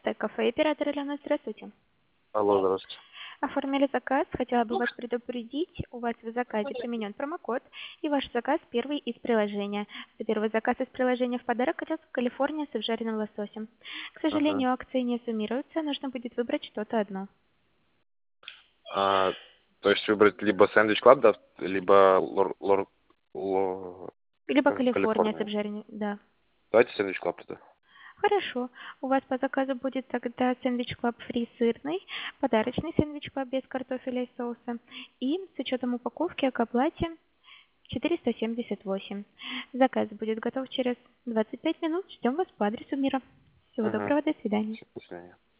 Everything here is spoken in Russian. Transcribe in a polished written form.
Астек кафе, оператор Алена, здравствуйте. Алло, здравствуйте. Оформили заказ, хотела бы вас предупредить, у вас в заказе применен промокод, и ваш заказ первый из приложения. За первый заказ из приложения в подарок идет Калифорния с обжаренным лососем. К Ага. сожалению, акции не суммируются, нужно будет выбрать что-то одно. То есть выбрать либо сэндвич клаб, да, либо Либо Калифорния с Калифорния. обжаренным, да. Давайте сэндвич клаб тогда. Хорошо. У вас по заказу будет тогда сэндвич клаб фри сырный, подарочный сэндвич клаб без картофеля и соуса. И с учетом упаковки к оплате 478. Заказ будет готов через 25 минут. Ждем вас по адресу мира. Всего Угу. доброго, до свидания. До свидания.